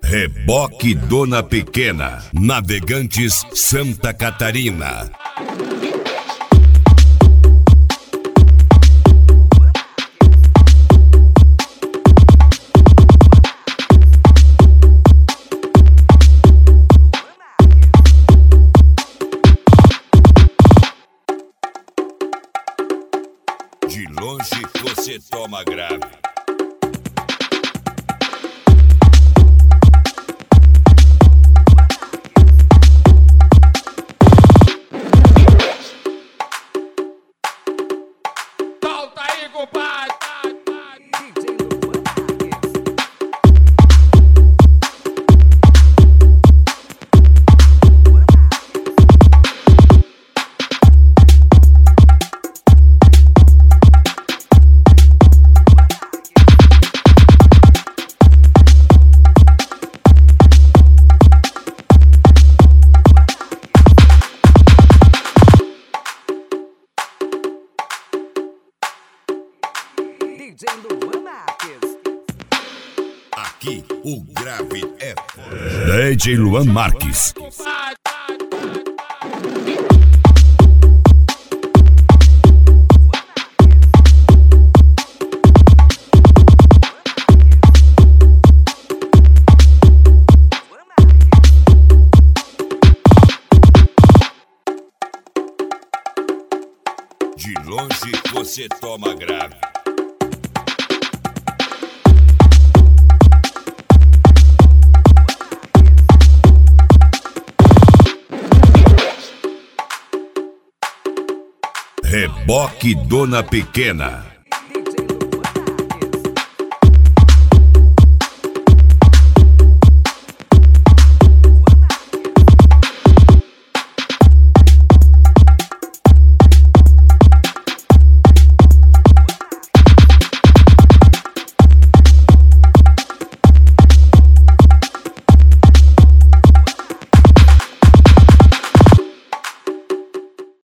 Reboque Dona Pequena, Navegantes Santa Catarina. De longe você toma grave. Solta aí, compadre. Aqui o grave é forte. DJ Luan Marques. De longe você toma grave. Reboque Dona Pequena.